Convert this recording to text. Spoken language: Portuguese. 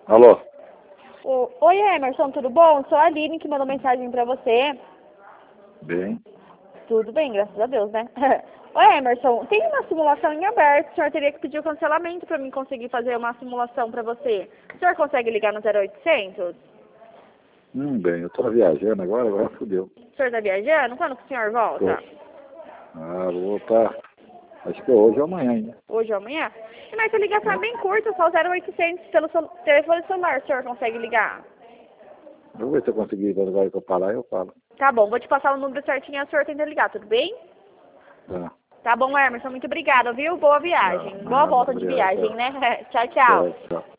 Alô? Oi, Emerson, tudo bom? Sou a Aline que mandou mensagem pra você. Bem. Tudo bem, graças a Deus, né? Oi, Emerson, tem uma simulação em aberto. O senhor teria que pedir o cancelamento pra mim conseguir fazer uma simulação pra você. O senhor consegue ligar no 0800? Bem, eu tô viajando agora fodeu. O senhor tá viajando? Quando que o senhor volta? Vou voltar. Acho que é hoje ou amanhã ainda. Hoje ou amanhã? Mas a ligação é bem curta, só 0800 pelo telefone celular. O senhor consegue ligar? Eu vou ver se eu conseguir, quando vai que eu falar, eu falo. Tá bom, vou te passar o número certinho e o senhor tenta ligar, tudo bem? Tá. Tá bom, Emerson, muito obrigada, viu? Boa viagem. Boa Nada, volta de obrigado. viagem, né? Tchau, Tchau, tchau. tchau.